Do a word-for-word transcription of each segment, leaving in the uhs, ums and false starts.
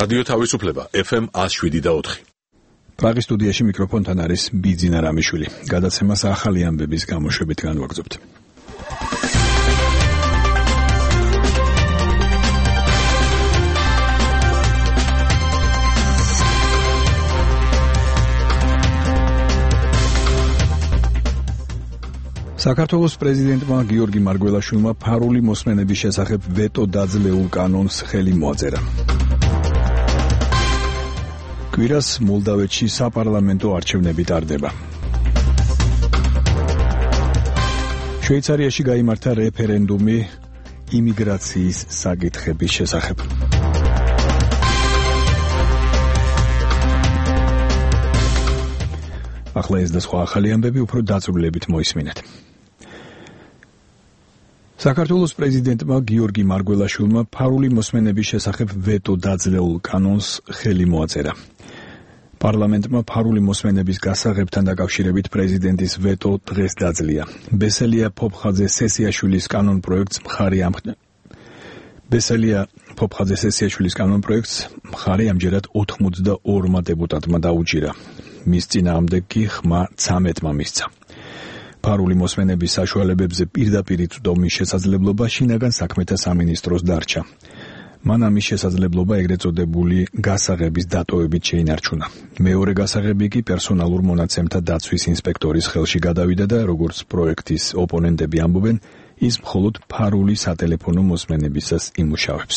რადიო თავისუფლება ეფ ემ one oh seven და four. პრაღის სტუდიაში მიკროფონთან არის ბიძინა რამიშვილი. გადაცემას ახალი ამბების გამოშვებით განვაგრძობთ. საქართველოს პრეზიდენტმა გიორგი მარგველაშვილმა ფარული მოსმენების შესახებ ვეტო დაძლეულ კანონს ხელი მოაწერა. კვირას მოლდავეთში საპარლამენტო არჩევნები ტარდება. შვეიცარიაში გაიმართა რეფერენდუმი იმიგრაციის საკითხების შესახებ. ახლა ეს და სხვა ახალი ამბები უფრო დაწვრილებით მოისმინეთ. საქართველოს პრეზიდენტმა გიორგი მარგველაშვილმა ფარული მოსმენების შესახებ ვეტო დაძლეულ კანონს ხელი მოაწერა. პარლამენტმა ფარული მოსმენების გასაღებთან დაკავშირებით პრეზიდენტის ვეტო დღეს დაძლია. ბესელია ფოფხაძე სესიაშვილის კანონ პროექტს მხარი ამხნევს. ბესელია ფოფხაძე სესიაშვილის კანონ პროექტს მხარი ამჯერად ოცდაორმა დეპუტატმა დაუჭირა. მის წინააღმდეგ კი ხმა ცამეტმა მისცა. ფარული მოსმენების საშუალებებზე პირდაპირ იწვდომის შესაძლებლობა შინაგან საქმეთა სამინისტროს დარჩა. მან ამის შესაძლებლობა ეგრეთ წოდებული გასაღების დატოვებით შეინარჩუნა. მეორე გასაღები კი პერსონალურ მონაცემთა დაცვის ინსპექტორის ხელში გადავიდა და როგორც პროექტის ოპონენტები ამბობენ, ის მხოლოდ ფარული სატელეფონო მოსმენებისას იმუშავებს.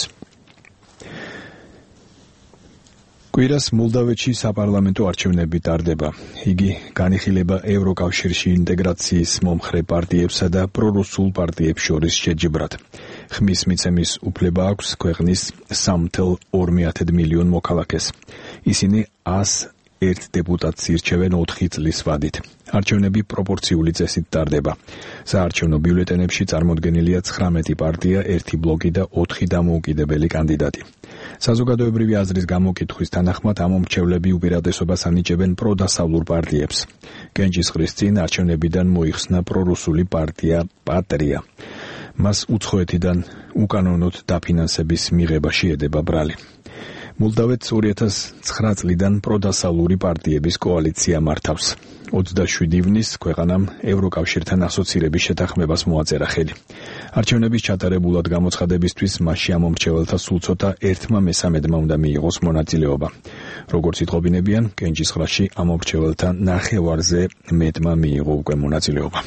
კვირას მოლდავეთში საპარლამენტო არჩევნები ტარდება. იგი განიხილება ევროკავშირში ინტეგრაციის მომხრე პარტიებსა და პრორუსულ პარტიებს შორის შეჯიბრად. ხმის მიცემის უფლება აქვს ქვეყნის სამი წუთი ორი მილიონ მოქალაქეს. ისინი ას ერთ დეპუტატს ირჩევენ ოთხი წლის ვადით. არჩევნები პროპორციული წესით ტარდება. საარჩევნო ბიულეტენებში წარმოდგენილია ცხრამეტი პარტია, ერთი ბლოკი და ოთხი დამოუკიდებელი კანდიდატი. საზოგადოებრივი აზრის გამოკითხვის თანახმად ამ მომრჩევლები უპირატესობას ანიჭებენ პროდასავლურ პარტიებს. კენჭისყრის წინ არჩევნებიდან მოიხსნა პრორუსული პარტია პატრია. მას უცხოეთიდან უკანონოდ დაფინანსების მიღება შეედება ბრალი. მოლდავეთს ორი ათას ცხრა წლიდან პროდასავლური პარტიების კოალიცია მართავს. ოცდაშვიდი ივნისს ქვეყანამ ევროკავშირთან ასოცირების შეთანხმებას მოაწერა ხელი. არჩევნების ჩატარებულად გამოცხადებისთვის მასში ამ მომრჩეველთა სულ ცოტა ერთმა მესამედმა უნდა მიიღოს მონაწილეობა. როგორც ითხოვინებიან, კენჭისყრაში ამ მომრჩეველთა ნახევარზე მეტმა მიიღო უკვე მონაწილეობა.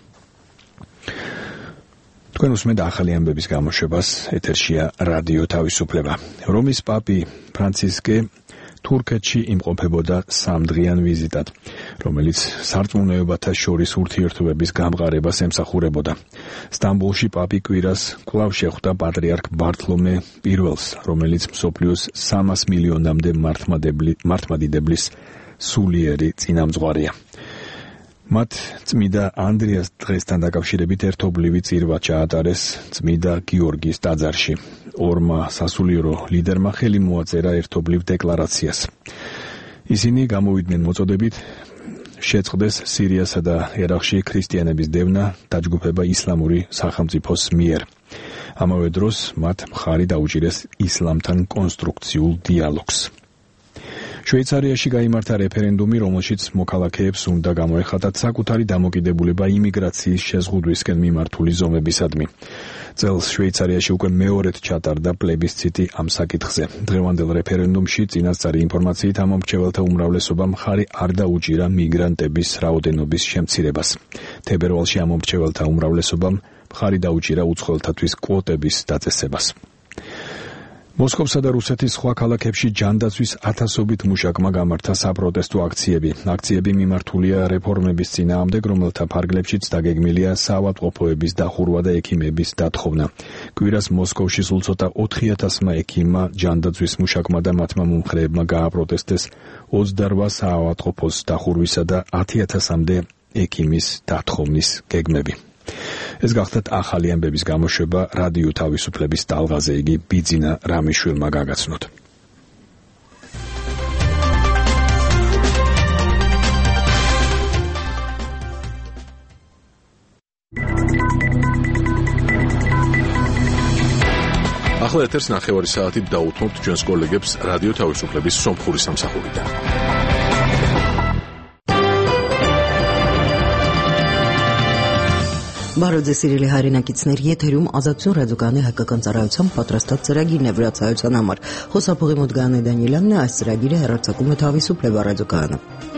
თქვენ უსმენთ ახალი ამბების გამოშვებას, ეთერშია რადიო თავისუფლება. რომის პაპი ფრანცისკე თურქეთში იმყოფებოდა სამდღიან ვიზიტად, რომელიც სარწმუნოებათა შორის ურთიერთობების გამყარებას ემსახურებოდა. სტამბოლში პაპი კვირას კვლავ შეხვდა პატრიარქ ბართლომე პირველს, რომელიც მსოფლიოს სამას მილიონამდე მართლმადიდებლის სულიერი წინამძღვარია. მათ წმიდა ანდრიას დღესთან დაკავშირებით ერთობლივი წირვა ჩაატარეს წმიდა გიორგის ტაძარში. ორმა სასულიერო ლიდერმა ხელი მოაწერა ერთობლივ დეკლარაციას. ისინი გამოვიდნენ მოწოდებით შეწყდეს სირიასა და ერაყში ქრისტიანების დევნა დაჯგუფება ისლამური სახელმწიფოს მიერ. ამავე დროს მათ მხარი დაუჭირეს ისლამთან კონსტრუქციულ დიალოგს. შვეიცარიაში გაიმართა რეფერენდუმი, რომელშიც მოქალაქეებს უნდა გამოეხატათ საკუთარი დამოკიდებულება იმიგრაციის შეზღუდვისკენ მიმართული ზომებისადმი. წელს შვეიცარიაში უკვე მეორედ ჩატარდა პლებისციტი ამ საკითხზე. დღევანდელ რეფერენდუმში წინასწარი ინფორმაციით ამ მომრჩეველთა უმრავლესობამ მხარი არ დაუჭირა მიგრანტების რაოდენობის შემცირებას. თებერვალში ამ მომრჩეველთა უმრავლესობამ მხარი დაუჭირა უცხოელთათვის კვოტების დაწესებას. მოსკოვსა და რუსეთის სხვა ქალაქებში ჯანდაცვის ათასობით მუშაკმა გამართა საპროტესტო აქციები. აქციები მიმართულია რეფორმების წინააღმდეგ, რომელთა ფარგლებშიც დაგეგმილია საავადმყოფოების დახურვა და ექიმების დათხოვნა. კვირას მოსკოვში სულ ცოტა ოთხი ათასმა ექიმმა, ჯანდაცვის მუშაკმა და მათმა მომხრეებმა გააპროტესტეს ოცდარვა საავადმყოფოს დახურვისა და ათი ათასამდე ექიმის დათხოვნის გეგმები. ეს გახდათ ახალი ამბების გამოშვება რადიო თავისუფლების ტალღაზე, იგი ბიძინა რამიშვილმა გაგაცნოთ. ახლა ეთერს ნახევარი საათით დაუთმობთ ჩვენს კოლეგებს რადიო თავისუფლების სომხური სამსახურიდან. Բարոյ սիրելի հայրենակիցներ, եթերում Ազատություն ռադիոկայանի հայկական ծառայության պատրաստած ծրագիրն է վրացայության համար։ Խոսափողի մոտ Գայանե Դանիելյանն է, այս ծրագիրը հեռարձակում է Თავისუფლება ռադիոկայանը։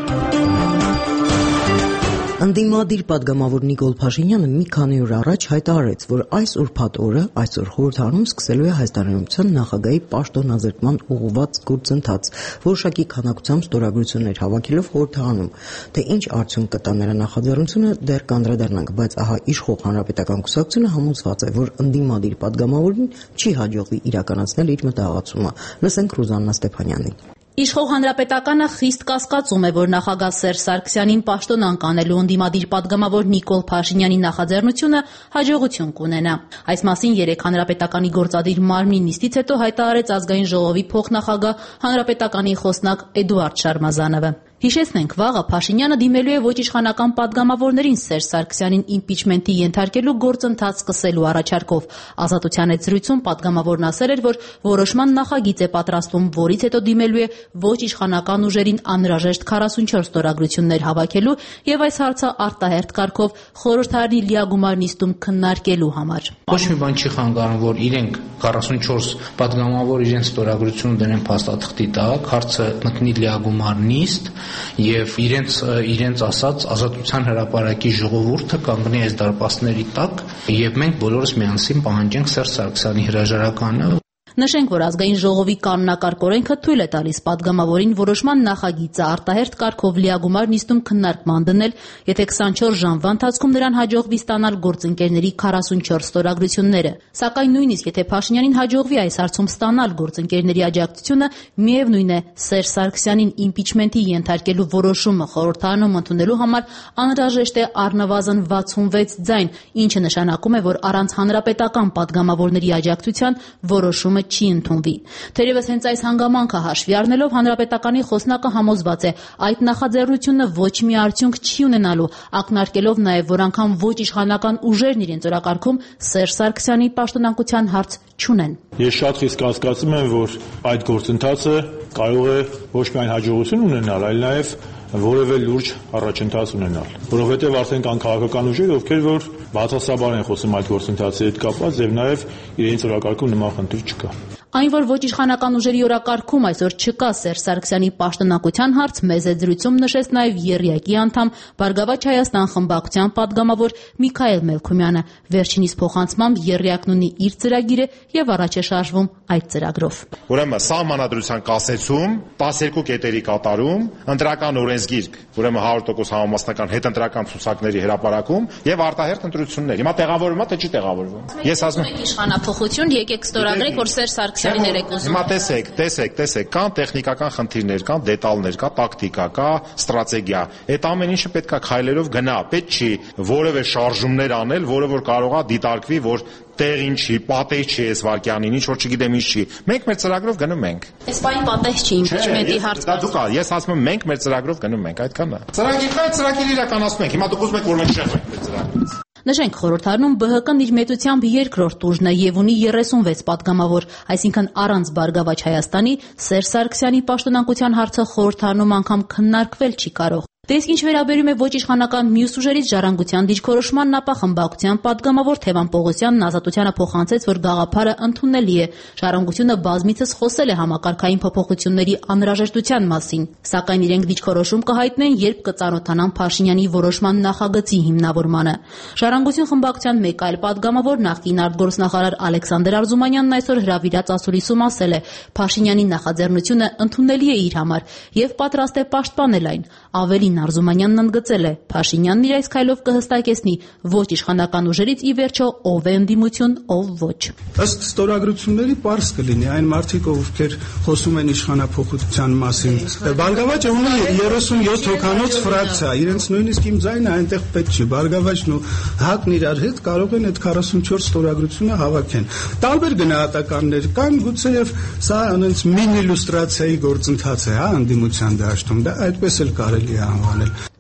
Ընդդիմադիր պատգամավոր Նիկոլ Փաշինյանը մի քանի օր առաջ հայտարարեց, որ այս ուրբաթ օրը այսօր խորհրդարանում սկսելու է Հայաստանյան նախագահի պաշտոնազրկման ուղղված գործընթաց, որոշակի քանակությամբ ստորագրություններ հավաքելով խորհրդարանում, թե ինչ արդյունք կտա նրա նախաձեռնությունը դեռ կանդրադառնանք, բայց ահա իշխող հանրապետական կուսակցությունը համոզված է, որ ընդդիմադիր պատգամավորին չի հաջողվի իրականացնել իր մտահղացումը։ Լսենք Ռուզաննա Ստեփանյանին։ Իշխող հանրապետականը խիստ կասկածում է, որ նախագահ Սերժ Սարգսյանին պաշտոն անկանելու ընդդիմադիր պատգամավոր Նիկոլ Փաշինյանի նախաձեռնությունը հաջողություն կունենա։ Այս մասին երեկ հանրապետականի գործադիր մարմնի նիստից հետո հայտարարեց ազգային ժողովի փոխնախագահ հանրապետականի խոսնակ Էդուարդ Շարմազանովը։ Հիշեցնենք, վաղը Փաշինյանը դիմելու է ոչ իշխանական պատգամավորներին Սերժ Սարգսյանին իմպիչմենտի ենթարկելու գործընթաց սկսելու առաջարկով։ Ազատության հետ զրույցում պատգամավորն ասել էր, որ որոշման նախագիծ է պատրաստվում, որից հետո դիմելու է ոչ իշխանական ուժերին անհրաժեշտ քառասունչորս ստորագրություններ հավաքելու եւ այս հարցը արտահերթ կարգով խորհրդարանի լիագումար նիստում քննարկելու համար։ Ոչ մի բան չի խանգարում, որ իրենք քառասունչորս պատգամավոր իրենց ստորագրությունը դնեն փաստաթղթի տակ, հարցը մտնի լիագումար նիստ եւ իրենց իրենց ասած Ազատության հրապարակի ժողովուրդը կանգնի այս դարպասների տակ եւ մենք բոլորս միասին պահանջենք Սերժ Սարգսյանի հրաժարականը։ Նշենք, որ ազգային ժողովի կանոնակարգ օրենքը թույլ է տալիս պատգամավորին որոշման նախագիծը արտահերթ կարգով լիագումար նիստում քննարկման դնել, եթե քսանչորս ժամվա ընթացքում նրան հաջողվի ստանալ գործընկերների քառասունչորս ստորագրությունները։ Սակայն նույնիսկ եթե Փաշինյանին հաջողվի այս հարցում ստանալ գործընկերների աջակցությունը, միևնույն է, Սերժ Սարգսյանին իմպիչմենտի ենթարկելու որոշումը խորհրդարանում ընդունելու համար անհրաժեշտ է առնվազն վաթսունվեց ձայն, ինչը նշանակում է, որ առանց հանրապետական պատգամավորների աջակցության որոշումը չի ընդունվի։ Թերևս հենց այս հանգամանքը հաշվի առնելով հանրապետականի խոսնակը համոզված է, այդ նախաձեռնությունը ոչ մի արդյունք չի ունենալու, ակնարկելով նաև, որ անգամ ոչ իշխանական ուժերն իրենց օրակարգում Սերժ Սարգսյանի պաշտոնանկության հարց չունեն։ Ես շատ խիստ կասկածում եմ, որ այդ գործընթացը կարող է ոչ միայն հաջողություն ունենալ, այլ նաև որևէ լուրջ առաջընթաց ունենալ, որովհետև արդեն կան քաղաքական ուժեր, ովքեր որ բացասաբար են խոսում այդ գործընթացի հետ կապված եւ նաեւ իրենց օրակարգում նման խնդիր չկա։ Այն, որ ոչ իշխանական ուժերի օրակարգում այսօր չկա Սերժ Սարգսյանի պաշտոնանկության հարց, մեզ այդ զրույցում նշեց նաև Եռյակի անդամ Բարգավաճ Հայաստան խմբակցության պատգամավոր Միքայել Մելքումյանը։ Վերջինիս փոխանցմամբ Եռյակն ունի իր ծրագիրը եւ առաջ է շարժվում այդ ծրագրով։ Ուրեմն սահմանադրության կասեցում, տասներկու կետերի կատարում, ընտրական օրենսգիր, ուրեմն հարյուր տոկոս համամասնական հետընտրական ցուցակների հրապարակում եւ արտահերթ ընտրություններ։ Հիմա տեղավորվում է թե չի տեղավորվում։ Ես ասում եմ իշխանափոխություն, եկեք ստորագրենք, որ Սերժ Սարգսյանին երեք ուզում։ Հիմա տեսեք, տեսեք, տեսեք, կան տեխնիկական խնդիրներ, կան դետալներ, կա տակտիկա, կա ստրատեգիա։ Այդ ամեն ինչը պետքա քայլերով գնա, պետք չի որևէ շարժումներ անել, որը որ կարող է դիտարկվի, որ տեղ ինչի, պատեհ չի այս վարքյանին, ինչ որ չգիտեմ ինչ չի։ Մենք մեր ծրագրով գնում ենք։ Այս բանի պատեհ չի, իմպիչմենտի հարց։ Դա դուք ա, ես ասում եմ մենք մեր ծրագրով գնում ենք, այդքան է։ Ծրագիրը այդ ծրագիրը իրականացնում ենք։ Հիմա դուք ուզում եք որ մենք շեղվենք այդ ծրագրից։ Նշենք, խորհրդարանում Բ Հ Կ-ն իր մեծությամբ երկրորդ ուժն է եւ ունի երեսունվեց պատգամավոր, այսինքն առանց Բարգավաճ Հայաստանի Սերժ Սարգսյանի պաշտոնանկության հարցը խորհրդարանում անգամ քննարկվել չի կարող։ Դե իսկ ինչ վերաբերում է ոչ իշխանական մյուս ուժերից ժառանգության դիրքորոշման նախախմբակցության պատգամավոր Թևան Պողոսյանն Ազատությանը փոխանցեց, որ գաղափարը ընդունելի է։ Ժառանգությունը բազմիցս խոսել է համակարգային փոփոխությունների անհրաժեշտության մասին, սակայն իրենք դիրքորոշում կհայտնեն, երբ կծանոթանան Փաշինյանի որոշման նախագծի հիմնավորմանը։ Ժառանգություն խմբակցության մեկ այլ պատգամավոր նախկին արտգործնախարար Ալեքսանդր Արզումանյանն այսօր հրավիրած ասուլիսում ասել է, Փաշինյանի նախաձեռնությունը ընդունելի է իր համար եւ պատրաստ է պաշտպանել այն։ Ավելին Արզումանյանն ընդգծել է, Փաշինյանն իր այս քայլով կհստակեցնի ոչ իշխանական ուժերից ի վերջո ով է ընդդիմություն, ով ոչ։ Ըստ ստորագրությունների պարզ կլինի այն մարդիկ, ովքեր խոսում են իշխանափոխության մասին։ Բարգավաճը ունի երեսունյոթ հոգանոց ֆրակցիա, իրենց նույնիսկ իմ ձայնը այնտեղ պետք չի։ Բարգավաճն ու ՀԱԿ-ն իրար հետ կարող են այդ քառասունչորս ստորագրությունը հավաքեն։ Տարբեր գնահատականներ կան, գուցեև սա այնց մինի իլյուստրացիայի գործընթաց է, հա, ընդդիմության դաշտում, դա այդպես էլ կարելի է անվանել։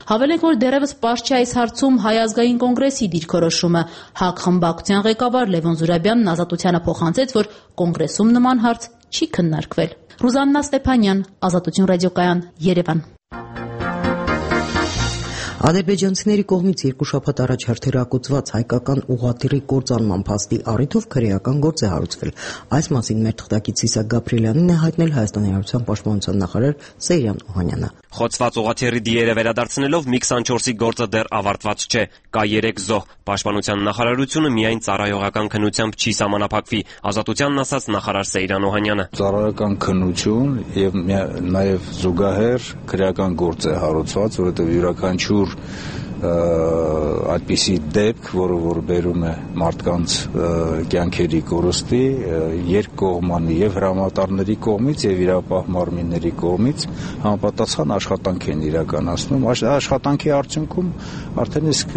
Հավելենք, որ դեռևս պարզ չէ այս հարցում Հայ ազգային կոնգրեսի դիրքորոշումը։ ՀԱԿ խմբակցության ղեկավար Լևոն Զուրաբյանն Ազատությանը փոխանցեց, որ կոնգրեսում նման հարց չի քննարկվել։ Ռուզաննա Ստեփանյան, Ազատություն ռադիոկայան, Երևան։ Ադրբեջանցիների կողմից երկու շաբաթ առաջ հրթիռակոծված հայկական ուղղաթիռի կործանման փաստի առիթով քրեական գործ է հարուցվել։ Այս մասին մեր թղթակից Իսակ Գաբրիելյանին է հայտնել Հայաստանի Հանրապետության պաշտպանության նախարար Սեյրան Օհանյանը։ Խոցված ուղղաթիռի դիերը վերադարձնելով մի քսանչորսի գործը դեռ ավարտված չէ։ Կա երեք զոհ։ Պաշտպանության նախարարությունը միայն ծառայողական քննությամբ չի սահմանափակվի, Ազատությանն ասաց նախարար Սեյրան Օհանյանը։ Ծառայական քննություն եւ նաեւ զուգահեռ քրեական գործ է հարուցված, որովհետեւ յուրաքանչյուր այդպիսի դեպք, որը որ բերում է մարդկանց կյանքերի կորստի, երկկողմանի եւ հրամանատարների կողմից եւ իրապահ մարմինների կողմից համապատասխան աշխատանք են իրականացնում։ Աշխատանքի արդյունքում արդեն իսկ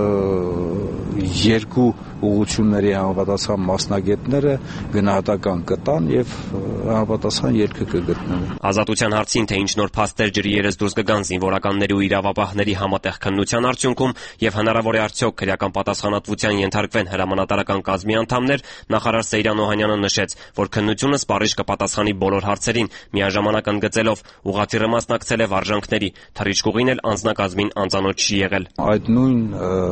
երկու ուղղությունների համապատասխան մասնագետները գնահատական կտան եւ համապատասխան ելքը կգտնեն։ Ազատության հարցին, թե ինչ նոր փաստեր ջրի երես դուրս կգան զինվորականների ու իրավապահների համատեղ քննության արդյունքում եւ հնարավոր է արդյոք քրեական պատասխանատվության ենթարկվեն հրամանատարական կազմի անդամներ, նախարար Սեյրան Օհանյանը նշեց, որ քննությունը սպառիչ կպատասխանի բոլոր հարցերին, միաժամանակ ընդգծելով ուղղաթիռը մասնակցել է վարժանքների, թռիչքուղին էլ անձնակազմին անծանոթ չի եղել։ Այդ նույն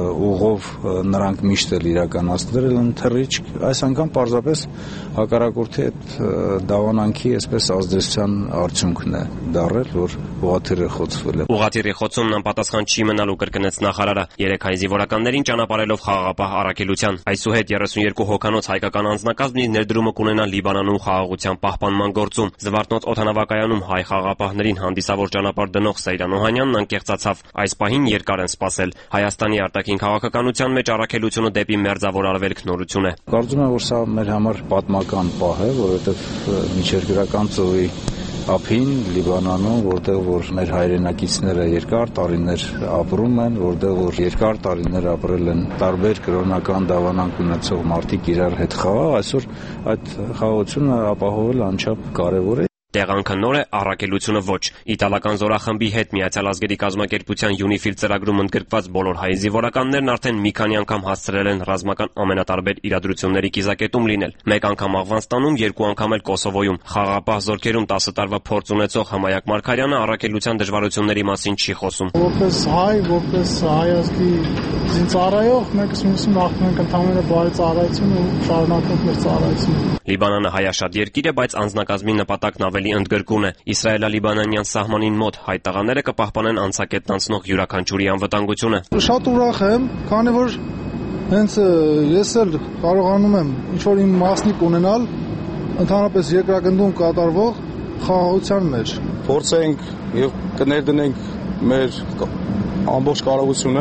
ուղով նրանք միշտ էլ իրականացրել են թռիչք, այս անգամ պարզապես հակառակորդի այդ դավանանքի այսպես ազդեցության արդյունքն է դառել, որ ուղղաթիռը խոցվել է։ Ուղղաթիռի խոցումն անպատասխան չի մնալու, կրկնեց նախարարը, երեք հայ զինվորականներին ճանապարհելով խաղաղապահ առաքելության։ Այսուհետ երեսունյոթ հոգանոց հայկական անձնակազմն իր ներդրումը կունենա Լիբանանում խաղաղության պահպանման գործում։ Զվարթնոց օդանավակայանում հայ խաղաղապահներին հանդիսավոր ճանապարհ դնող Սեյրան Օհանյանն անկեղծացավ։ Այս պահին երկար են սպասել։ Հայաստանի արտաքին քաղաքականության մեջ առաքելությունը դեպի Մերձավոր Արևելք նորություն է։ Կարծում եմ, որ սա մեր համար պատմական պահ է, որովհետև միջերկրական ծովի ափին Լիբանանում, որտեղ որ մեր հայրենակիցները երկար տարիներ ապրում են, որտեղ որ երկար տարիներ ապրել են տարբեր կրոնական դավանանք ունեցող մարդիկ իրար հետ խաղաղ, այսօր այդ խաղաղությունը ապահովել անչափ կարևոր է։ Տեղանքը նոր է, առաքելությունը ոչ։ Իտալական զորախմբի հետ Միացյալ ազգերի կազմակերպության ՅՈՒՆԻՖԻԼ ծրագրում ընդգրկված բոլոր հայ զինվորականներն արդեն մի քանի անգամ հասցրել են ռազմական ամենատարբեր իրադրությունների կիզակետում լինել։ Մեկ անգամ Աֆղանստանում, երկու անգամ էլ Կոսովոյում։ Խաղաղապահ զորքերում տասը տարվա փորձ ունեցող Հմայակ Մարգարյանը առաքելության դժվարությունների մասին չի խոսում։ Որպես հայ, որպես հայ ազգի զինծառայող, մենք ուսումնասիրում նախ մենք ընդհանրապես բարի ծառայություն ու շարունակենք մեր ծառայությունը։ Լիբանանը հայաշատ երկիր է, բայց անձնակազմի նպատակն ավելի ընդգրկուն է։ Իսրայելա-լիբանանյան սահմանին մոտ հայ տղաները կպահպանեն անցակետն անցնող յուրաքանչյուրի անվտանգությունը։ Շատ ուրախ եմ, քանի որ հենց ես էլ կարողանում եմ ինչ-որ իմ մասնիկ ունենալ ընդհանրապես երկրագնդում կատարվող խաղաղության մեջ։ Փորձենք եւ կներդնենք մեր ամբողջ կարողությունը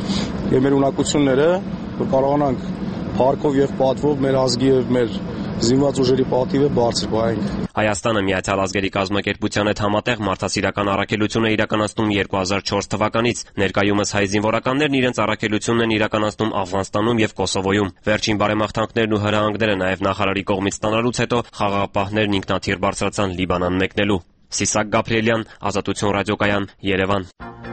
եւ մեր ունակությունները, որ կարողանանք փառքով եւ պատվով մեր ազգի եւ մեր զինված ուժերի պատիվը բարձր պահենք։ Հայաստանը Միացյալ ազգերի կազմակերպության հետ համատեղ մարդասիրական առաքելություն է իրականացնում երկու հազար չորս թվականից։ Ներկայումս հայ զինվորականներն իրենց առաքելությունն են իրականացնում Աֆղանստանում եւ Կոսովոյում։ Վերջին բարեմաղթանքներն ու հրահանգները նաեւ նախարարի կողմից ստանալուց հետո խաղաղապահներն ինքնաթիռ բարձրացան Լիբանան մեկնելու։ Իսակ Գաբրիելյան, Ազատություն ռադիոկայան, Երևան։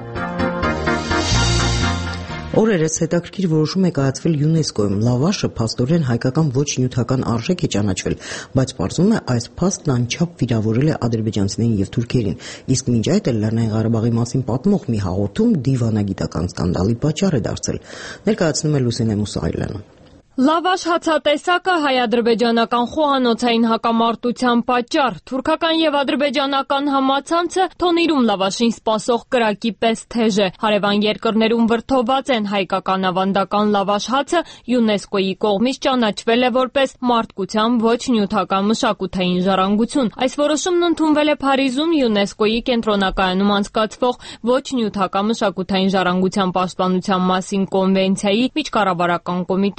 Օրերս հետաքրքիր որոշում է կայացվել ՅՈՒՆԵՍԿՕ-ում։ Լավաշը փաստորեն հայկական ոչ նյութական արժեք է ճանաչվել, բայց պարզվում է այս փաստն անչափ վիրավորել է ադրբեջանցիներին եւ թուրքերին։ Իսկ մինչ այդ էլ Լեռնային Ղարաբաղի մասին պատմող մի հաղորդում դիվանագիտական սկանդալի պատճառ է դարձել։ Ներկայացնում է Լուսինե Մուսայելյանը։ Լավաշ հացատեսակը հայ-ադրբեջանական խոհանոցային հակամարտության պատճառ։ Թուրքական եւ ադրբեջանական համացանցը թոնիրում լավաշին սպասող կրակի պես թեժ է։ Հարևան երկրներում վրդոված են հայկական ավանդական լավաշ հացը ՅՈՒՆԵՍԿՕ-ի կողմից ճանաչվել է որպես մարդկության ոչ նյութական մշակութային ժառանգություն։ Այս որոշումն ընդունվել է Փարիզում ՅՈՒՆԵՍԿՕ-ի կենտրոնակայանում անցկացվող ոչ նյութական մշակութային ժառանգության պաշտպանության մասին կոնվենցիայի միջկառավարական կոմիտեի ներորդ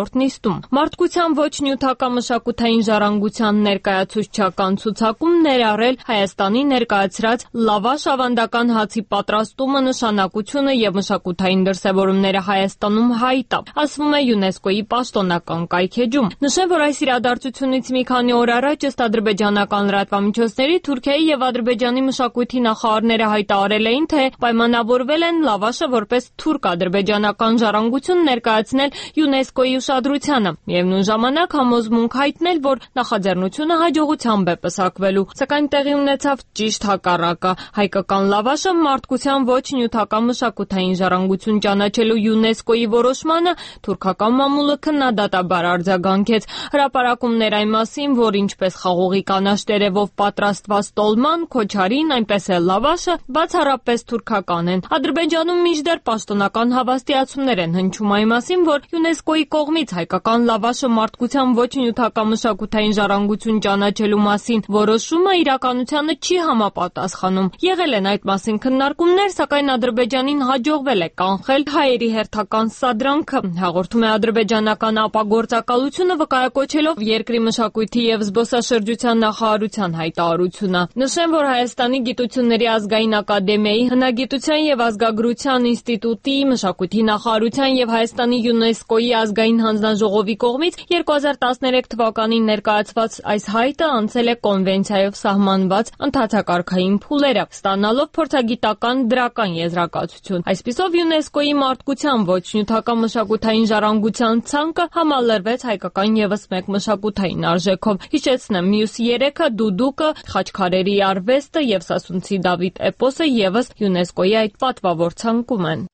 երրորդ նիստում։ Մարդկության ոչ նյութական մշակութային ժառանգության ներկայացուցչական ցուցակում ներառել Հայաստանի ներկայացրած լավաշ ավանդական հացի պատրաստումը, նշանակությունը եւ մշակութային դրսեւորումները Հայաստանում հայտը, ասվում է ՅՈՒՆԵՍԿՕ-ի պաշտոնական կայքեջում։ Նշեմ, որ այս իրադարձությունից մի քանի օր առաջ ըստ ադրբեջանական լրատվամիջոցների Թուրքիայի եւ Ադրբեջանի մշակույթի նախարարները հայտարարել էին, թե պայմանավորվել են լավաշը որպես թուրք-ադրբեջանական ժառանգություն ներկայացնել ՅՈՒՆԵՍԿՕ-ի ուշադրությանը։ Միևնույն ժամանակ համոզմունք հայտնել, որ նախաձեռնությունը հաջողությամբ է պսակվելու, սակայն տեղի ունեցավ ճիշտ հակառակը։ Հայկական լավաշը մարդկության ոչ նյութական մշակութային ժառանգություն ճանաչելու ՅՈՒՆԵՍԿՕ-ի որոշմանը թուրքական մամուլը քննադատաբար արձագանքեց։ Հրապարակումներ այն մասին, որ ինչպես խաղողի կանաչ տերևով պատրաստված տոլման, քոչարին, այնպես էլ լավաշը բացառապես թուրքական են։ Ադրբեջանում մինչդեռ պաշտոնական հավաստիացումներ են հնչում այն մասին, որ ՅՈՒՆԵՍԿՕ-ի կողմից հայկական լավաշը մարդկության ոչ նյութական մշակութային ժառանգություն ճանաչելու մասին որոշումը իրականությանը չի համապատասխանում։ Եղել են այդ մասին քննարկումներ, սակայն Ադրբեջանին հաջողվել է կանխել հայերի հերթական սադրանքը, հաղորդում է ադրբեջանական ապագործակալությունը, վկայակոչելով երկրի մշակույթի եւ զբոսաշրջության նախարարության հայտարարությունը։ Նշեմ, որ Հայաստանի գիտությունների ազգային ակադեմիայի, հնագիտության եւ ազգագրության ինստիտուտի, մշակույթի նախարարության եւ Հայաստանի ՅՈՒՆԵՍԿՕ-ի ազգային հանձնաժողովի կողմից երկու հազար տասներեք թվականին ներկայացված այս հայտը անցել է կոնվենցիայով սահմանված ընդհանցակարգային փուլերը, ստանալով փորձագիտական դրական եզրակացություն։ Այսպիսով ՅՈՒՆԵՍԿՕ-ի մարդկության ոչ նյութական մշակութային ժառանգության ցանկը համալրվեց հայկական եւս մեկ մշակութային արժեքով։ Հիշեցնեմ, մյուս երեքը՝ դուդուկը, խաչքարերի արվեստը եւ Սասունցի Դավիթ էպոսը եւս ՅՈՒՆԵՍԿՕ-ի այդ պատվավոր ցանկում են։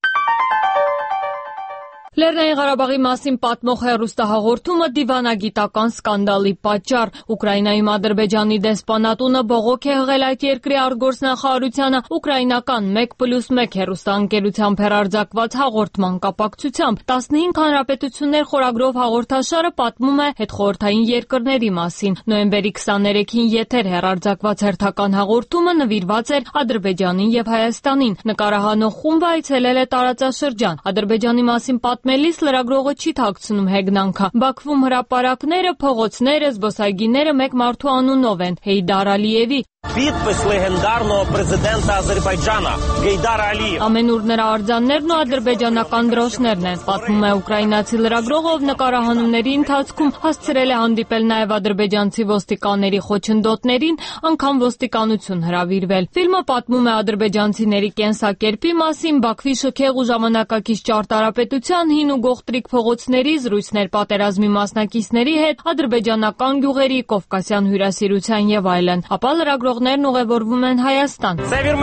Լեռնային Ղարաբաղի մասին պատմող հեռուստահաղորդումը դիվանագիտական սկանդալի պատճառ։ Ուկրաինայում Ադրբեջանի դեսպանատունը բողոք է հղել այդ երկրի արտգործնախարարությանը ուկրաինական մեկ պլյուս մեկ հեռուստաընկերությամբ հեռարձակված հաղորդման կապակցությամբ։ տասնհինգ հանրապետություններ խորագրով հաղորդաշարը պատմում է հետխորհրդային երկրների մասին։ Նոյեմբերի քսաներեքին եթեր հեռարձակված հերթական հաղորդումը նվիրված էր Ադրբեջանին եւ Հայաստանին։ Նկարահանող խումբը այցելել է տարածաշրջան։ Ադրբեջանի մասին Մելիս լրագրողը չի թաքցնում հեգնանքը։ Բաքվում հրապարակները, փողոցները, զբոսայգիները մեկ մարդու անունով են՝ Հեյդար Ալիևի։ Підпис легендарного президента Азербайджана Гейдара Алиева։ Ամենուր նրա արձաններն ու ադրբեջանական դրոշներն են, պատմում է ուկրաինացի լրագրողը, ով նկարահանումների ընթացքում հասցրել է հանդիպել նաև ադրբեջանցի ոստիկանների խոչընդոտներին, անգամ ոստիկանություն հրավիրվել։ Ֆիլմը պատմում է ադրբեջանցիների կենսակերպի մասին, Բաքվի շքեղ ու ժամանակակից ճարտարապետության, հին ու գողտրիկ փողոցների, զրույցներ պատերազմի մասնակիցների հետ, ադրբեջանական գյուղերի, կովկասյան հյուրասիրության եւ այլն։ Ապա լրագրողներն ուղևորվում են Հայաստան։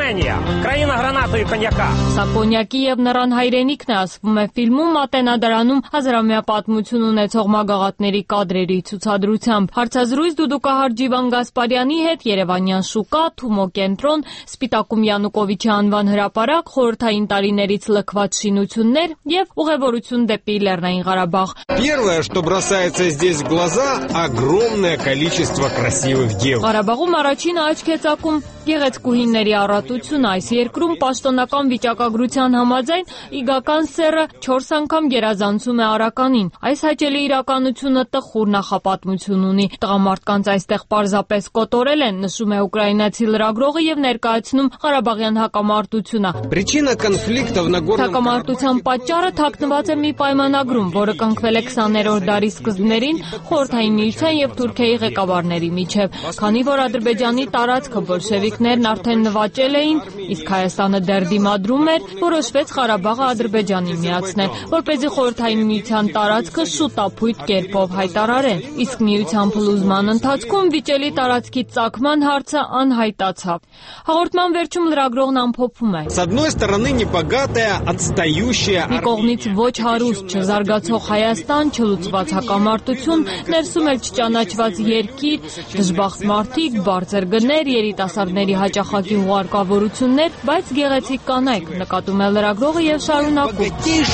Սա կոնյակի եւ նռան հայրենիքն է, ասվում է ֆիլմում, Ատենադարանում հազարամյա պատմություն ունեցող մագաղատների կադրերի ցուցադրությամբ։ Հարցազրույց դուդուկահար Ջիվան Գասպարյանի հետ, Երևանյան շուկա, Թումո կենտրոն, Սպիտակում Յանուկովիչի անվան հրապարակ, խորհրդային տարիներից լքված շինություններ եւ ուղևորություն դեպի Լեռնային Ղարաբաղ։ Первое, что бросается здесь в глаза, огромное количество красивых девушек. Ղարաբաղում առաջին աչք է ծակում գեղեցկուհիների առատությունը։ Այս երկրում պաշտոնական վիճակագրության համաձայն իգական սեռը չորս անգամ գերազանցում է արականին։ Այս հաճելի իրականությունը տխուր նախապատմություն ունի։ Տղամարդկանց այստեղ պարզապես կոտորել են, նշում է ուկրաինացի լրագրողը եւ ներկայացնում Ղարաբաղյան հակամարտությունը։ Причина конфликта в Нагорном Հակամարտության պատճառը թաքնված է մի պայմանագրում, որը կնքվել է քսաներորդ դարի սկզբներին Խորհրդային Միության եւ Թուրքիայի ղեկավարների միջև։ Քանի որ Ադրբեջանի տարածքը բոլշևիկներն արդեն նվաճել էին, իսկ Հայաստանը դեռ դիմադրում էր, որոշվեց Ղարաբաղը Ադրբեջանին միացնել, որպեսզի Խորհրդային Միության տարածքը շուտապույտ կերպով հայտարարեն։ Իսկ միության փլուզման ընթացքում վիճելի տարածքի ծագման հարցը անհայտացավ։ Հաղորդման վերջում լրագրողն ամփոփում է. С одной стороны небогатая, отстающая Մի կողմից ոչ հարուստ, չզարգացող Հայաստան, չլուծված հակամարտություն, ներսում էլ չճանաչված երկիր, դժբախտ մարդիկ, բարձր գներ, երիտասարդների նավթարների հաճախակի հուղարկավորություններ, բայց գեղեցիկ կանայք, նկատում է լրագրողը եւ շարունակում։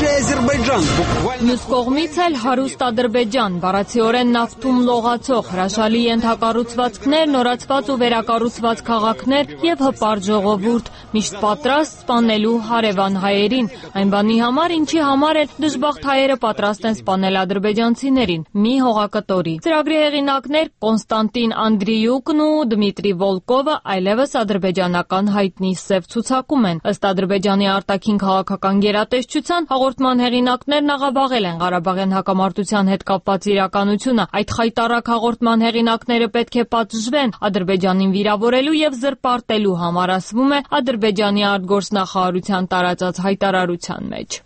Մյուս կողմից էլ հարուստ Ադրբեջան, բառացիորեն նավթում լողացող, հրաշալի ենթակառուցվածքներ, նորացված ու վերակառուցված քաղաքներ եւ հպարտ ժողովուրդ, միշտ պատրաստ սպանելու հարևան հայերին, այն բանի համար, ինչի համար էլ դժբախտ հայերը պատրաստ են սպանել ադրբեջանցիներին, մի հողակտորի։ Ծրագրի հեղինակներ Կոնստանտին Անդրիյուկն ու Դմիտրի Վոլկովը այլևս ադրբեջանական հայտնի սև ցուցակում են։ Ըստ Ադրբեջանի արտաքին քաղաքական գերատեսչության հաղորդման հեղինակներն աղավաղել են Ղարաբաղյան հակամարտության հետ կապված իրականությունը։ Այդ խայտառակ հաղորդման հեղինակները պետք է պատժվեն Ադրբեջանին վիրավորելու եւ զրպարտելու համար, ասվում է Ադրբեջանի արտգործնախարարության տարածած հայտարարության մեջ։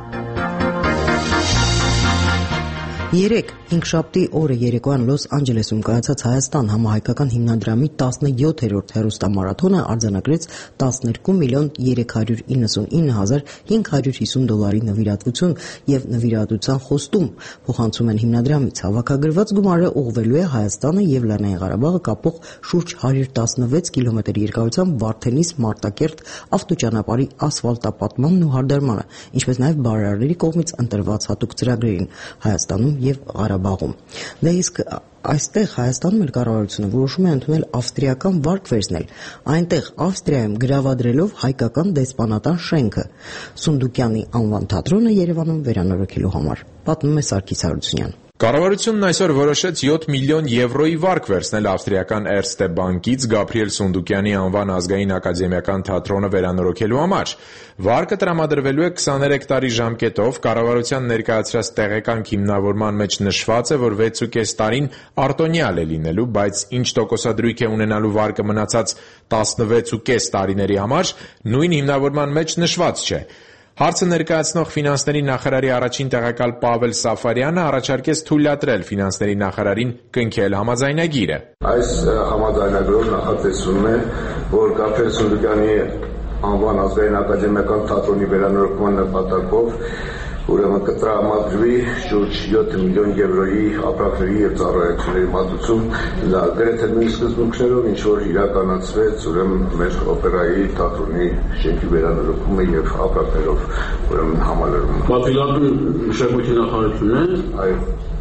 Երեկ հինգշաբթի օրը երեկոյան Լոս Անջելեսում կայացած Հայաստան համահայկական հիմնադրամի տասնյոթերորդ հեռուստամարաթոնը արձանագրեց տասներկու միլիոն երեք հարյուր իննսունինը հազար հինգ հարյուր հիսուն դոլարի նվիրատվություն եւ նվիրատվության խոստում փոխանցում են հիմնադրամից։ Հավաքագրված գումարը ուղղվելու է Հայաստանը եւ Լեռնային Ղարաբաղը կապող շուրջ հարյուր տասնվեց կիլոմետր երկարությամբ Վարդենիս Մարտակերտ ավտոճանապարհի ասֆալտապատմանն ու հարդարմանը, ինչպես նաեւ բարերարների կողմից ընտրված հատուկ ծրագրերին Հայաստանում եւ Ղարաբաղում։ Դե իսկ այստեղ Հայաստանում էլ կառավարությունը որոշում է ընդունել ավստրիական վարկ վերցնել, այնտեղ Ավստրիայում գրավադրելով հայկական դեսպանատան շենքը Սունդուկյանի անվան թատրոնը Երևանում վերանորոգելու համար, պատմում է Սարգիս Հարությունյանը։ Կառավարությունն այսօր որոշեց յոթ միլիոն եվրոյի վարկ վերցնել ավստրիական Էրստե բանկից Գաբրիել Սունդուկյանի անվան ազգային ակադեմիական թատրոնը վերանորոգելու համար։ Վարկը տրամադրվելու է քսաներեք տարի ժամկետով, կառավարության ներկայացրած տեղեկանք հիմնավորման մեջ նշված է, որ վեց ու կես տարին արտոնյալ է լինելու, բայց ինչ տոկոսադրույք է ունենալու վարկը մնացած տասնվեց ու կես տարիների համար, նույն հիմնավորման մեջ նշված չէ։ Հարցը ներկայացնող ֆինանսների նախարարի առաջին տեղակալ Պավել Սաֆարյանը առաջարկեց թույլատրել ֆինանսների նախարարին կնքել համաձայնագիրը։ Այս համաձայնագրով նախատեսվում է, որ Գաբրիել Սունդուկյանի անվան ազգային ակադեմիական թատրոնի վերանորոգման նպատակով ուրեմն կտրամադրվի շուրջ յոթ միլիոն եվրոյի ապրանքների եւ ծառայությունների մատուցում, դա գրեթե նույն սկզբունքներով, ինչ որ իրականացվեց ուրեմն մեր օպերայի թատրոնի շենքի վերանորոգումը եւ ապրանքներով ուրեմն համալրումը։ Պատվիրատու մշակույթի նախարարությունն է։ Այո։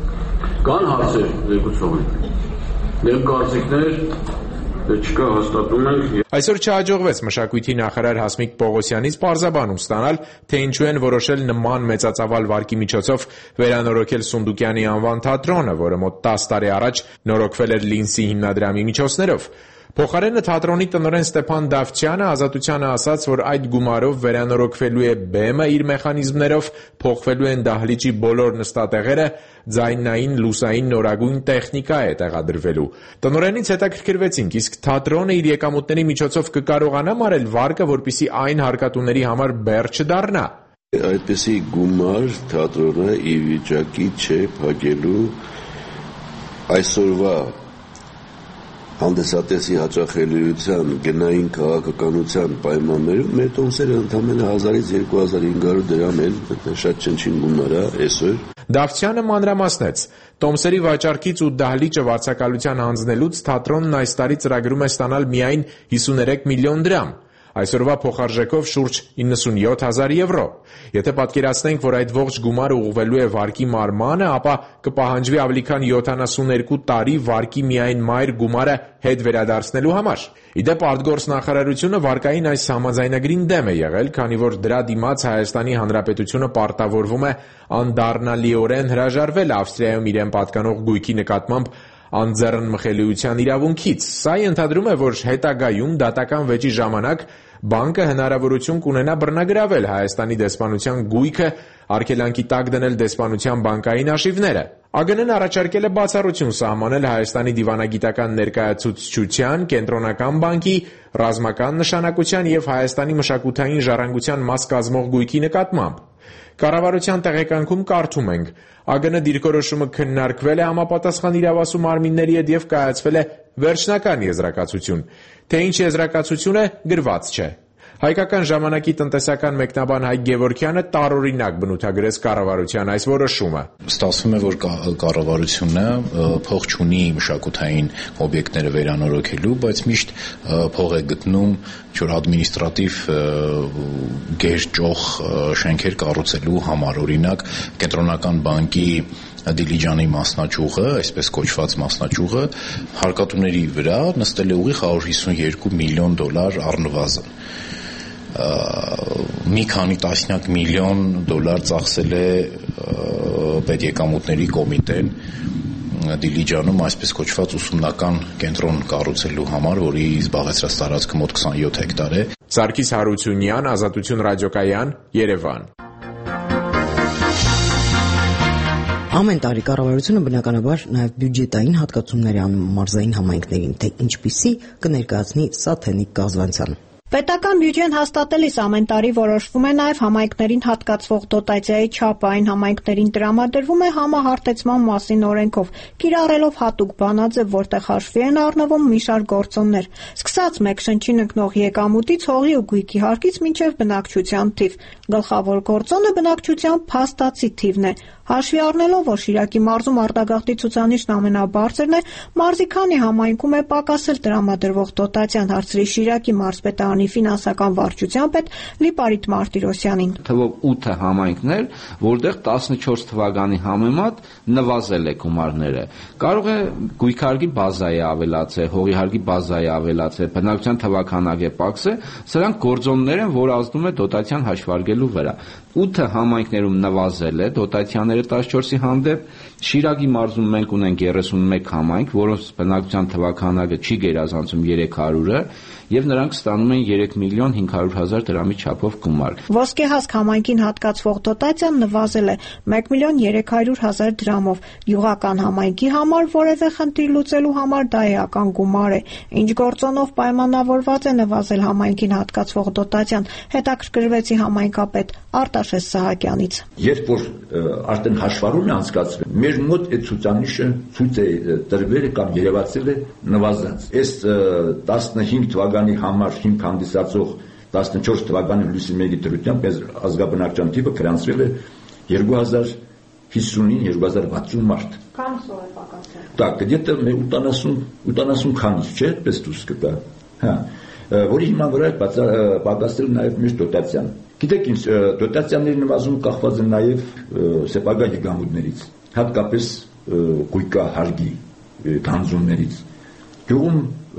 Կան հարցեր զեկուցողին։ Դեմ կարծիքներ չկա, հաստատում ենք։ Այսօր չհաջողվեց մշակույթի նախարար Հասմիկ Պողոսյանից պարզաբանում ստանալ, թե ինչու են որոշել նման մեծածավալ վարկի միջոցով վերանորոգել Սունդուկյանի անվան թատրոնը, որը մոտ տասը տարի առաջ նորոգվել էր Լինսի հիմնադրամի միջոցներով։ Փոխարենը թատրոնի տնօրեն Ստեփան Դավթյանը Ազատությանը ասաց, որ այդ գումարով վերանորոգվելու է բեմը իր մեխանիզմներով, փոխվելու են դահլիճի բոլոր նստատեղերը, ձայնային, լուսային նորագույն տեխնիկա է տեղադրվելու։ Տնօրենից հետաքրքրվեցինք, իսկ թատրոնը իր եկամուտների միջոցով կկարողանա մարել վարկը, որպեսզի այն հարկատուների համար բեռ չդառնա։ Այդպիսի գումար թատրոնը ի վիճակի չէ փակելու այսօրվա հանդեսատեսի հաճախելիության գնային քաղաքականության պայմաններում մեր տոմսերը ընդամենը հազարից երկու հազար հինգ հարյուր դրամ են, շատ չնչին գումար է այսօր։ Դավթյանը մանրամասնեց. տոմսերի վաճառքից ու դահլիճը վարձակալության հանձնելուց թատրոնն այս տարի ծրագրում է ստանալ միայն հիսուներեք միլիոն դրամ։ Այսօրվա փոխարժեքով շուրջ իննսունյոթ հազար եվրո։ Եթե պատկերացնենք, որ այդ ողջ գումարը ուղղվելու է վարկի մարմանը, ապա կպահանջվի ավելի քան յոթանասուններկու տարի վարկի միայն մայր գումարը հետ վերադարձնելու համար։ Իդեպ արտգործնախարարությունը վարկային այս համաձայնագրին դեմ է եղել, քանի որ դրա դիմաց Հայաստանի Հանրապետությունը պարտավորվում է անդառնալիորեն հրաժարվել Ավստրիայում իրեն պատկանող գույքի նկատմամբ անձեռնմխելիության իրավունքից։ Սա ենթադրում է, որ հետագայում դատական վեճի ժամանակ բանկը հնարավորություն կունենա բռնագրավել Հայաստանի դեսպանության գույքը, արգելանքի տակ դնել դեսպանության բանկային արխիվները։ ԱԳՆ-ն առաջարկել է բացառություն սահմանել Հայաստանի դիվանագիտական ներկայացուցչության, Կենտրոնական բանկի, ռազմական նշանակության եւ Հայաստանի մշակութային ժառանգության մաս կազմող գույքի նկատմամբ։ Կառավարության տեղեկանքում կարդում ենք. ԱԳՆ դիրքորոշումը քննարկվել է համապատասխան իրավասու մարմինների հետ եւ կայացվել է վերջնական եզրակացություն, թե ինչ եզրակացություն է գրված չէ։ Հայկական ժամանակի տնտեսական մեկնաբան Հայկ Գևորգյանը տարօրինակ բնութագրեց կառավարության այս որոշումը։ Ստացվում է, որ կառավարությունը փող չունի մշակութային օբյեկտները վերանորոգելու, բայց միշտ փող է գտնում ինչ-որ ադմինիստրատիվ գեր-ճոխ շենքեր կառուցելու համար, օրինակ Կենտրոնական բանկի Դիլիջանի մասնաճյուղը, այսպես կոչված մասնաճյուղը, հարկատուների վրա նստել է ուղիղ հարյուր հիսունյոթ միլիոն դոլար առնվազն։ Մի քանի տասնյակ միլիոն դոլար ծախսել է պետեկամուտների կոմիտեն Դիլիջանում այսպես կոչված ուսումնական կենտրոն կառուցելու համար, որի զբաղեցրած տարածքը մոտ քսանյոթ հեկտար է։ Սարգիս Հարությունյան, Ազատություն ռադիոկայան, Երևան։ Ամեն տարի կառավարությունը բնականաբար նաև բյուջետային հատկացումներ անում մարզային համայնքներին, թե ինչպիսի կներկայացնի Սաթենիկ Կազվանցյանը։ Պետական բյուջեն հաստատելիս ամեն տարի որոշվում է նաև համայնքներին հատկացվող դոտացիայի չափը, այն համայնքներին տրամադրվում է համահարտեցման մասին օրենքով, կիրառելով հատուկ բանաձև, որտեղ հաշվի են առնվում մի շարք գործոններ, սկսած մեկ շնչին ընկնող եկամուտից, հողի ու գույքի հարկից մինչև բնակչության թիվ։ Գլխավոր գործոնը բնակչության փաստացի թիվն է։ Հաշվի առնելով, որ Շիրակի մարզում արտագաղթի ցուցանիշն ամենաբարձրն է, մարզի քանի համայնքում է պակասել տրամադրվող դոտացիան, հարցրի Շիրակի մարզպետարանի ֆինանսական վարչության պետ Լիպարիտ Մարտիրոսյանին։ Թվով ութ համայնքներ, որտեղ տասնչորս թվականի համեմատ նվազել է գումարները։ Կարող է գույքարկի բազայի ավելացել, հողի հարկի բազայի ավելացել, բնակչության թվաքանակը պակսել, սրանք գործոններ են, որ ազդում է դոտացիան հաշվարկելու վրա։ ութ համայնքներում նվազել է դոտացիաները տասնչորսի հանդեպ, Շիրակի մարզում մենք ունենք երեսունմեկ համայնք, որոնց բնակչության թվաքանակը չի գերազանցում երեք հարյուրը, եւ նրանք ստանում են երեք միլիոն հինգ հարյուր հազար դրամի չափով գումար։ Ոսկեհասկ համայնքին հատկացվող դոտացիան նվազել է մեկ միլիոն երեք հարյուր հազար դրամով։ Գյուղական համայնքի համար որևէ խնդիր լուծելու համար դա էական գումար է։ Ինչ գործոնով պայմանավորված է նվազել համայնքին հատկացվող դոտացիան, հետաքրքրվեցի համայնքապետ Արտաշես Սահակյանից։ Երբ որ արդեն հաշվառումն է անցկացվել, մեր մոտ այդ ցուցանիշը ցույց է տրվել կամ երևացել է նվազած։ Այս տասնհինգ թվականի համար հիմք հանդիսացող տասնչորս թվականի հուլիսի մեկի դրությամբ այս ազգաբնակչության թիվը գրանցվել է երկու հազար հիսունին երկու հազար վաթսուն մարդ։ Քանիսով է պակասել։ Так, где-то ութանասուն ութանասուն քանիս, չէ՞, պես դուրս կգա։ Հա, որի հիման վրա է պակասել նաև մեր դոտացիան։ Գիտեք ինչ, դոտացիաների նվազումը կախված է նաև սեփական եկամուտներից, հատկապես գույքահարկի գանձումներից։ Գյուղում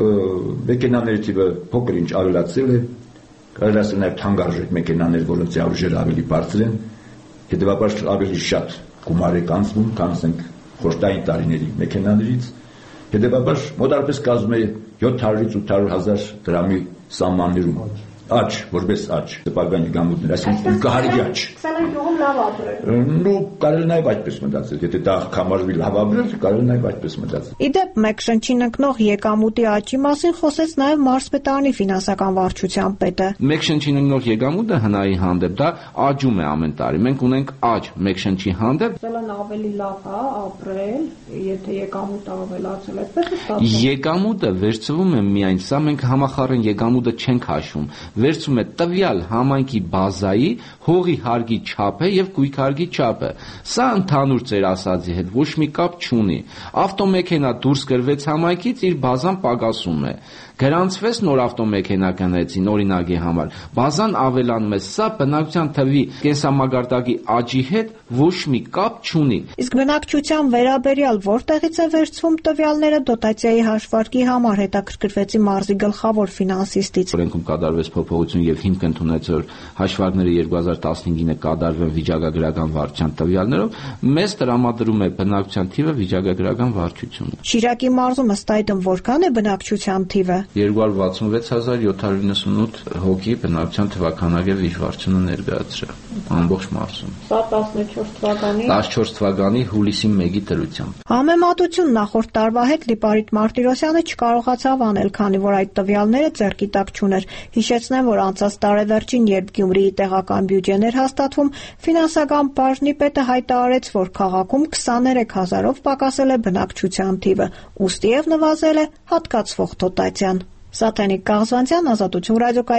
մեքենաների թիվը փոքր ինչ ավելացել է, կարելի ասել նաև թանկարժեք մեքենաներ, որոնց ուժերը ավելի բարձր են, հետևաբար ավելի շատ գումար է կանցվում, քան ասենք խորհրդային տարիների մեքենաներից, հետևաբար մոտարպես կազմում է յոթ հարյուրից ութ հարյուր հազար դրամի սահմաններում։ Աճ, որպես աճ, սեփական եկամուտներ, այսինքն գահարի աճ։ Քսան գյուղում լավ ապրել։ Նու կարելի նաև այդպես մտածել, եթե դա կամարվի լավ ապրել, կարելի նաև այդպես մտածել։ Իդեպ մեկ շնչին ընկնող եկամուտի աճի մասին խոսեց նաև մարզպետարանի ֆինանսական վարչության պետը։ Մեկ շնչին ընկնող եկամուտը հնայի հանդեպ դա աճում է ամեն տարի։ Մենք ունենք աճ մեկ շնչի հանդեպ։ Սելն ավելի լավ է ապրել, եթե եկամուտը ավելացել է, այդպես է ստացվում։ Եկամուտը վերցվում է միայն, սա մենք համախառն եկամուտը չենք հաշվում։ Վերցում է տվյալ համայնքի բազայի հողի հարկի չափը եւ գույքարկի չափը։ Սա ընդհանուր ծեր ասածի հետ ոչ մի կապ չունի։ Ավտոմեքենա դուրս գրվեց համայնքից, իր բազան պակասում է։ Գրանցվեց նոր ավտոմեքենա գնեցին օրինակի համար։ Բազան ավելանում է, սա բնակչության թվի կենսամակարդակի աճի հետ ոչ մի կապ չունի։ Իսկ բնակչության վերաբերյալ որտեղից է վերցվում տվյալները դոտացիայի հաշվարկի համար, հետաքրքրվեցի մարզի գլխավոր ֆինանսիստից։ Օրենքում կատարվեց փոփոխություն եւ հիմք ընդունեց, որ հաշվարկները երկու հազար տասնհինգին է կատարվեն վիճակագրական վարչության տվյալներով, մեզ տրամադրում է բնակչության թիվը վիճակագրական վարչությունը։ Շիրակի մարզում ըստ այդմ որքան է բնակչության թիվը։ երկու հարյուր վաթսունվեց հազար յոթ հարյուր նվսունութ հոգի բնակչության թվաքանակը վիճվարչությունը ներկայացրել ամբողջ մարզում։ Սա տասնչորս թվականի տասնչորս թվականի հուլիսի մեկի դրությամբ։ Համեմատություն նախորդ տարվա հետ Լիպարիտ Մարտիրոսյանը չկարողացավ անել, քանի որ այդ տվյալները ձեռքի տակ չուներ։ Հիշեցնեմ, որ անցած տարեվերջին, երբ Գյումրիի տեղական բյուջեն էր հաստատվում, ֆինանսական բաժնի պետը հայտարարեց, որ քաղաքում քսաներեք հազարով պակասել է բնակչության թիվը, ուստիև նվազել է հատկացվող դոտացիան։ Սաթենիկ Կաղզվանցյան, Ազատություն ռադիոկայան,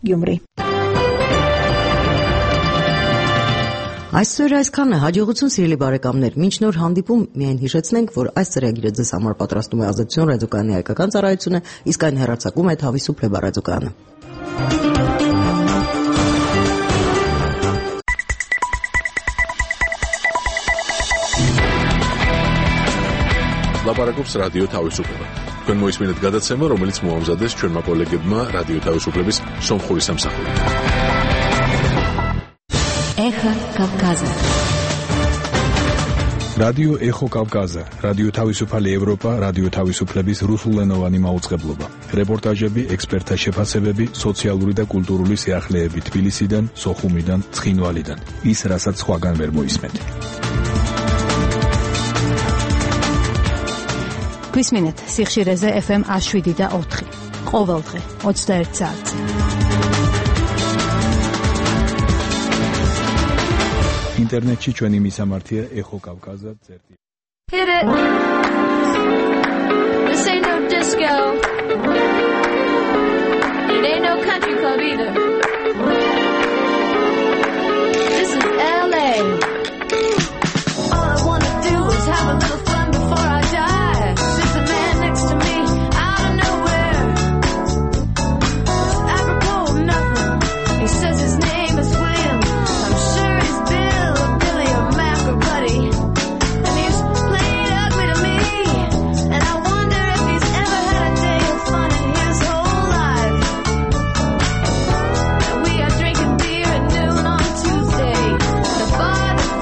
Գյումրի։ Այսօր այսքանը, հաջողություն սիրելի բարեկամներ, մինչ նոր հանդիպում միայն հիշեցնենք, որ այս ծրագիրը ձեզ համար պատրաստում է Ազատություն ռադիոկայանի հայկական ծառայությունը, իսկ այն հեռարձակում է Թավիսու Փլեբա ռադիոկայանը։ Լապարակոպս ռադիո Թավիսուպլեբը։ Կնմոյս մինդ գադացեմը, ռոմելից մուամզադես չորմապոլեգդմա ռադիո Թավիսուպլեբիս սոմ խորիս ամսախորի։ Эхо Кавказа. Ռադիո Էխո Կավկազը, ռադիո Թավիսուփալ Եվրոպա, ռադիո Թավիսուփլեբիս ռուսուլենովանի մաուցղեբլոբա։ Ռեպորտաժեբի, էքսպերտա շեփասեբեբի, սոցիալուրիդա կուլտուրուլի սիախլեեբի Թբիլիսիդան, Սոխումիդան, Ցխինուալիդան։ Իս հրասած խուագան վերմոյիսմետ։ Քույսմինետ, Սիխշիրեզե էֆ էմ աշվիդիդա օթխի, Qoveltri, օծտերցած։ Ինտերնետի ճոնի միսամարտիը Էխո Կավկազը ծերտի։ Hit it. This ain't no disco. It ain't no country club either. This is L A. All I wanna do is have a little fun before I die. There's a man next to me out of nowhere. It's apropos of nothing. He says his name is William. I'm sure he's Bill or Billy or Mac or Buddy. And he's played ugly to me. And I wonder if he's ever had a day of fun in his whole life. And we are drinking beer at noon on Tuesday. The bar that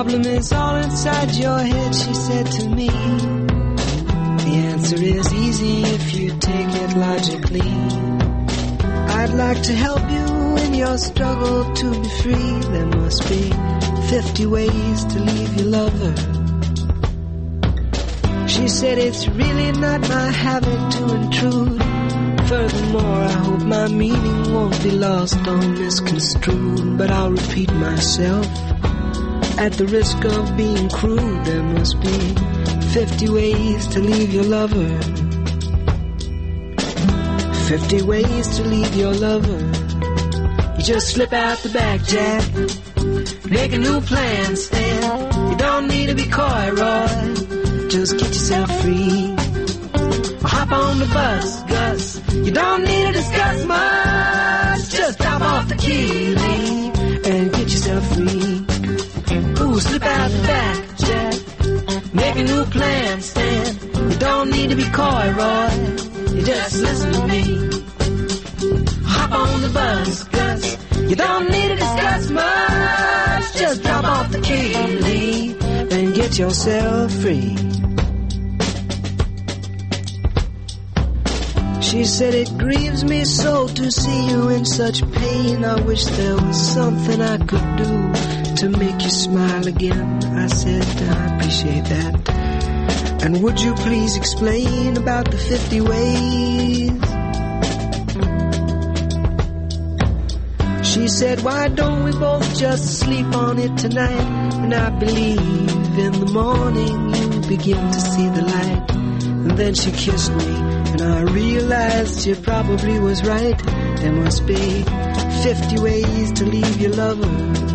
problem is all inside your head, she said to me. The answer is easy if you take it logically. I'd like to help you in your struggle to be free. There must be fifty ways to leave your lover. She said it's really not my habit to intrude. Furthermore, I hope my meaning won't be lost or misconstrued. But I'll repeat myself at the risk of being crude. There must be fifty ways to leave your lover. Fifty ways to leave your lover. You just slip out the back, Jack. Make a new plan, Stan. You don't need to be coy, Roy. Just get yourself free. Hop on the bus, Gus. You don't need to discuss much. Just drop off the key, Lee, and get yourself free. Ooh, slip out the back, Jack. Make a new plan, Stan. You don't need to be coy, Roy. You just listen to me. Hop on the bus, Gus. You don't need to discuss much. Just drop off the key, Lee, and get yourself free. She said it grieves me so to see you in such pain. I wish there was something I could do to make you smile again. I said I appreciate that. And would you please explain about the fifty ways? She said, why don't we both just sleep on it tonight? And I believe in the morning you begin to see the light. And then she kissed me, and I realized she probably was right. There must be fifty ways to leave your lover.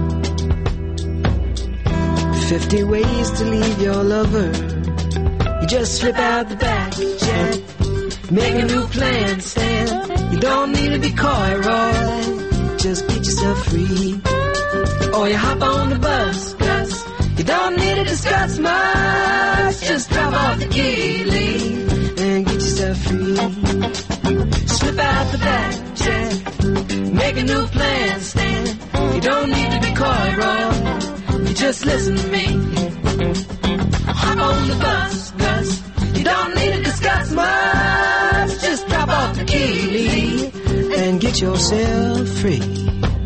Fifty ways to leave your lover. You just slip out the back, Jack. Make a new plan, Stan. You don't need to be coy, Roy. Just get yourself free. Or you hop on the bus, Gus. You don't need to discuss much. Just drop off the key, Lee, and get yourself free. Slip out the back, Jack. Make a new plan, Stan. You don't need to be coy, Roy. You just listen to me. Hop on the bus, Gus. You don't need to discuss much. Just drop off the key, Lee, and get yourself free.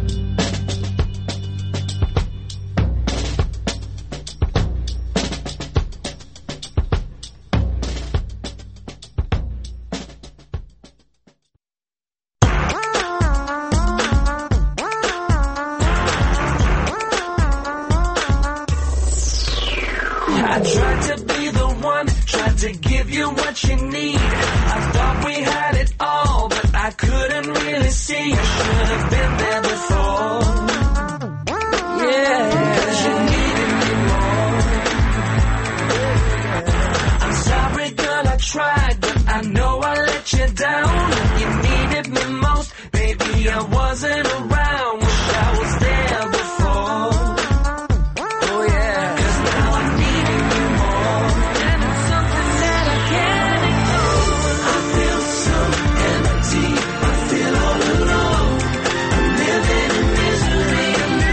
I tried to be the one, tried to give you what you need. I thought we had it all, but I couldn't really see. I should have been there before. Yeah, 'cause you needed me more. I'm sorry, girl, I tried, but I know I let you down. You needed me most, baby, I wasn't around. Wish I was there before. Oh yeah, 'cause now I need you more, and it's something that I can't ignore. I feel so empty, I feel all alone. I'm living in misery.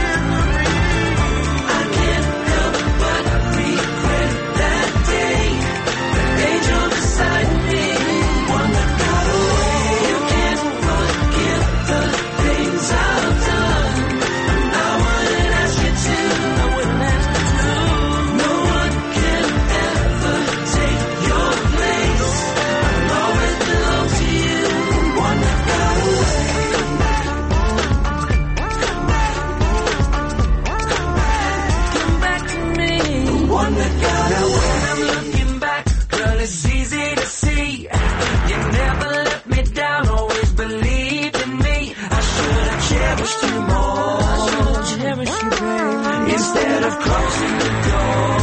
I can't help but regret that day. The angel beside me, one that got away. You can't forgive the things I've done. I wouldn't ask you to. I wouldn't ask you to. No one can ever take your place. I'll always belong to you. One that got away. Come back. Come back to me. One that got away. Now when I'm looking back, girl, it's easy to see. You never let me down, always believed in me. I should have cherished you more. I should have cherished you, baby. Instead of closing the door.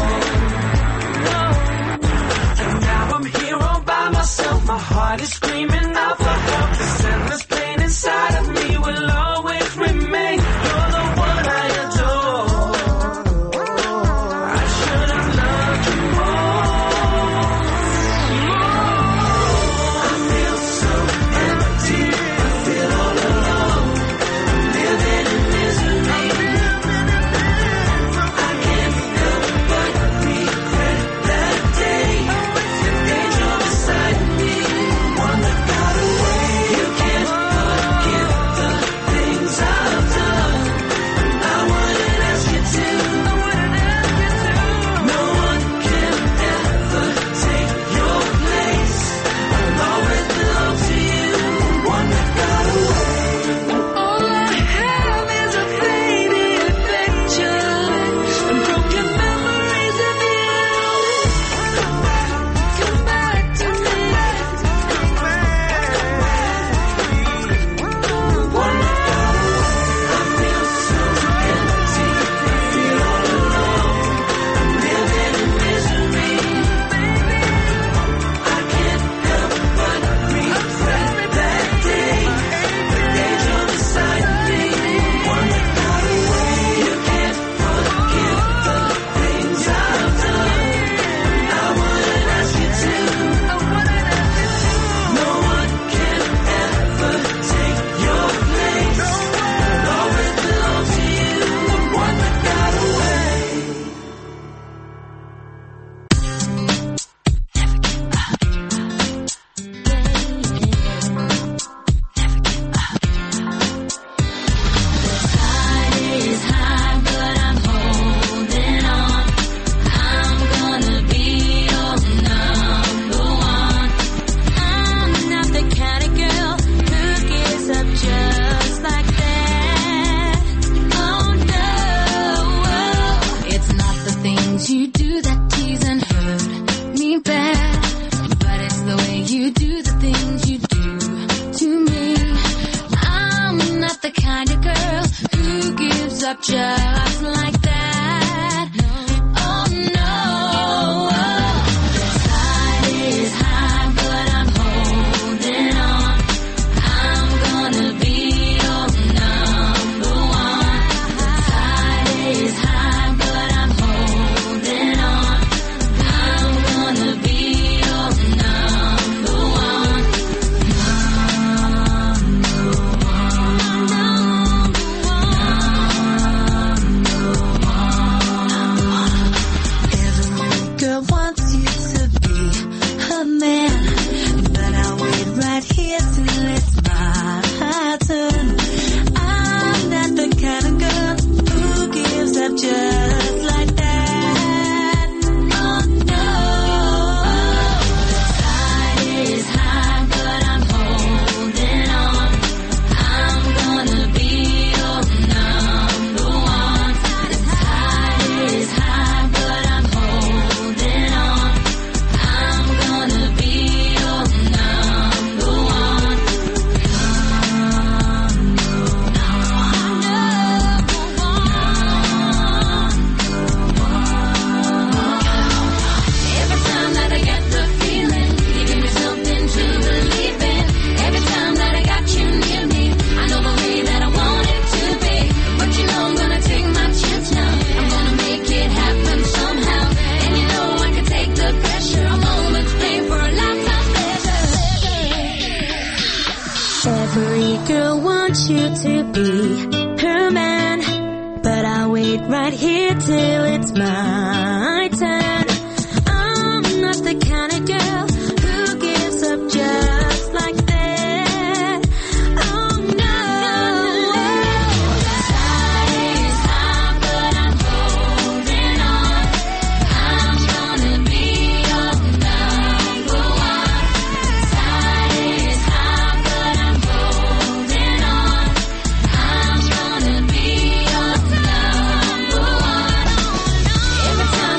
And now I'm here all by myself. My heart is screaming out for help. This endless pain inside of me will always remain. You're the one I adore. I should have loved you more. I feel so empty. I feel all alone. I'm living in misery. I can't help just like that. Oh no. The tide is high, but I'm holding on. I'm gonna be your number one. The tide is high, but I'm holding on. I'm gonna be your number one. Every girl wants you to be her man, but I'll wait right here till it's my turn. I'm not the kind of girl who gives up just like that. Oh no. The tide is high, but I'm holding on. I'm gonna be your number one. The tide is high, but I'm holding on. I'm gonna be your number one. Every time that I get the feeling, you give me something to believe in. Every time that I got you near me, I know the way that I want it to be. But you know I'm gonna take my chance now. I'm gonna make it happen somehow. And you know I can take the pressure. A moment's pain for a lifetime pleasure. Every girl wants you to be her man, but I'll wait right here till it's my turn. I'm not the kind of girl who gives up just like that. Oh no. The tide is high, but I'm holding on. I'm gonna be your number one. The tide is high, but I'm holding on. I'm gonna be your number one. Every time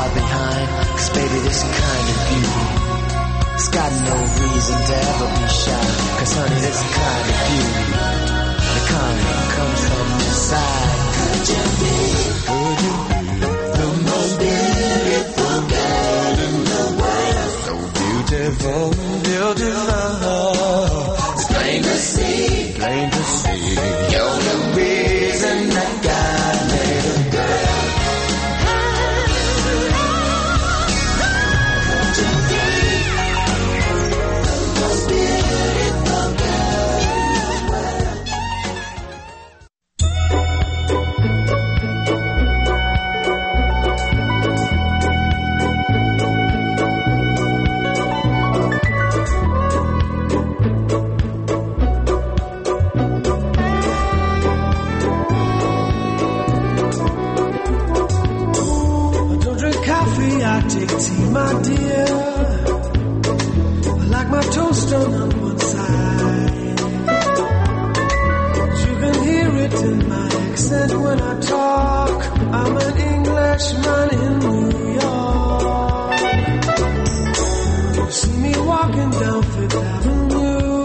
far behind. Cause baby, this kind of beauty, it's got no reason to ever be shy. Cause honey, this kind of beauty, the kind that comes from inside. Could you be, could you be the most beautiful girl in the world? So beautiful, beautiful. It's plain to see, plain to see. You're the reason that God made a girl. My dear, I like my toast on one side. You can hear it in my accent when I talk. I'm an Englishman in New York. You see me walking down Fifth Avenue,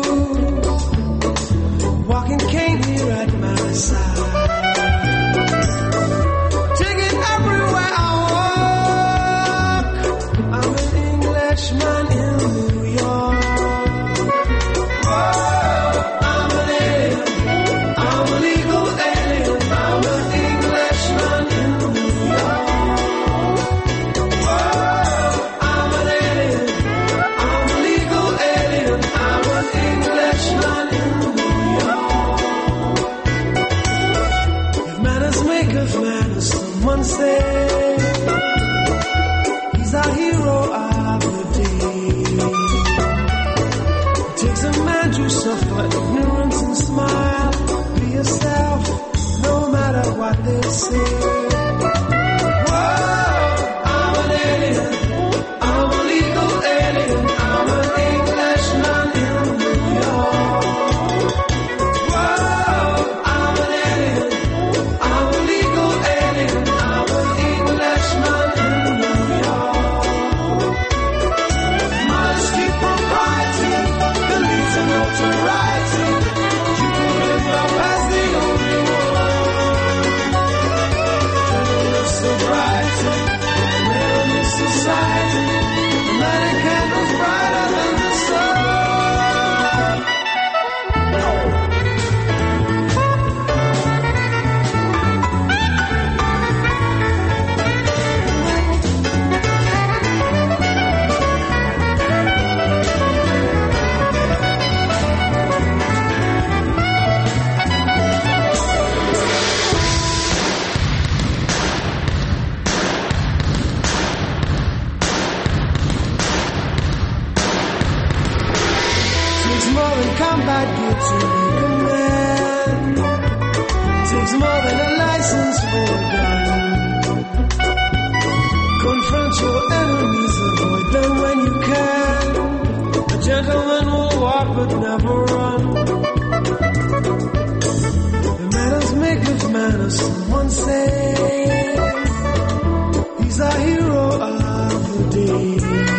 walking cane here at my side. Take it everywhere I man in New York. Whoa, I'm an alien, I'm a legal alien, I'm an Englishman in New York. Whoa, I'm an alien, I'm a legal alien, I'm an Englishman in New York. If manners make of manners, someone say he's our hero. To suffer ignorance and smile. Be yourself, no matter what they say. Whoa, I'm an alien, I'm a legal alien, I'm an Englishman in New York. Whoa, I'm an alien, I'm a legal alien, I'm an Englishman in New York. Modesty, propriety, notoriety, you can live up as the only one. Gentleness, sobriety, rare in society, lighting candles brighter than the sun. Combat gear to make a man. Takes more than a license for a gun. Confront your enemies, avoid them when you can. A gentleman will walk but never run. The manners make of manners, someone say. He's a hero of the day.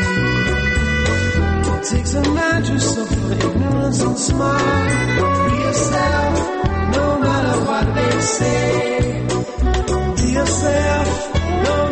It takes a man to suffer ignorance and smile. Be yourself, no matter what they say. Be yourself, no